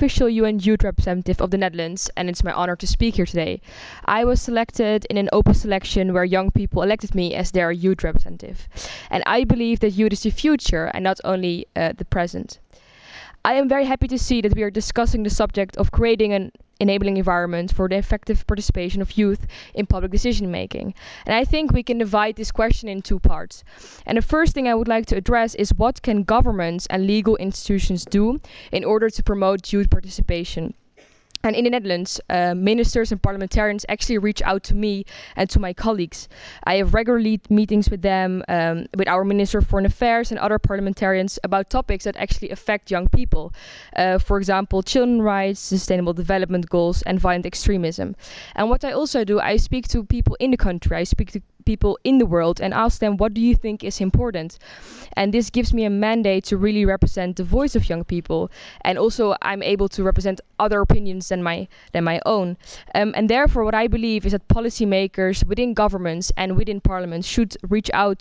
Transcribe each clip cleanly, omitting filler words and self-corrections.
official UN Youth Representative of the Netherlands, and it's my honor to speak here today. I was selected in an open selection where young people elected me as their youth representative. And I believe that youth is the future and not only the present. I am very happy to see that we are discussing the subject of creating an enabling environment for the effective participation of youth in public decision making. And I think we can divide this question in two parts. And the first thing I would like to address is what can governments and legal institutions do in order to promote youth participation. And in the Netherlands, ministers and parliamentarians actually reach out to me and to my colleagues. I have regularly meetings with them, with our Minister of Foreign Affairs and other parliamentarians about topics that actually affect young people. For example, children's rights, sustainable development goals, and violent extremism. And what I also do, I speak to people in the country, I speak to people in the world and ask them, what do you think is important? And this gives me a mandate to really represent the voice of young people, and also I'm able to represent other opinions than my own. And therefore, what I believe is that policymakers within governments and within parliaments should reach out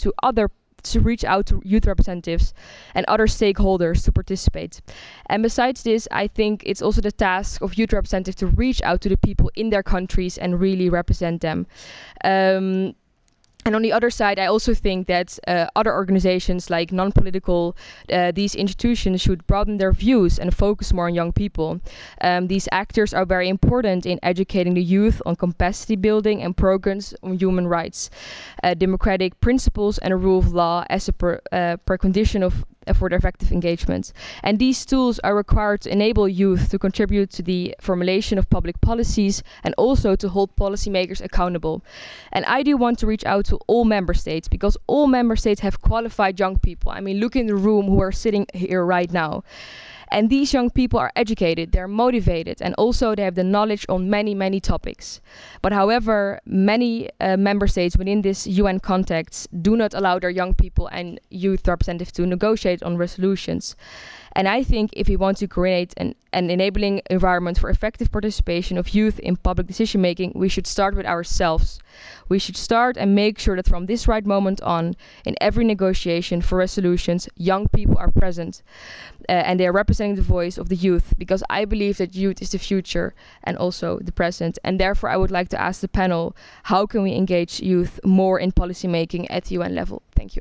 to youth representatives and other stakeholders to participate. And besides this, I think it's also the task of youth representatives to reach out to the people in their countries and really represent them. And on the other side, I also think that other organizations like non-political, these institutions should broaden their views and focus more on young people. These actors are very important in educating the youth on capacity building and programs on human rights, democratic principles and a rule of law as a precondition for their effective engagement. And these tools are required to enable youth to contribute to the formulation of public policies and also to hold policymakers accountable. And I do want to reach out to all member states because all member states have qualified young people. I mean, look in the room who are sitting here right now. And these young people are educated, they're motivated, and also they have the knowledge on many, many topics. But however, many member states within this UN context do not allow their young people and youth representatives to negotiate on resolutions. And I think if we want to create an enabling environment for effective participation of youth in public decision making, we should start with ourselves. We should start and make sure that from this right moment on, in every negotiation for resolutions, young people are present and they are representing the voice of the youth, because I believe that youth is the future and also the present. And therefore, I would like to ask the panel, how can we engage youth more in policy making at the UN level? Thank you.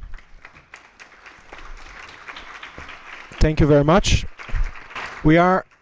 Thank you very much. We are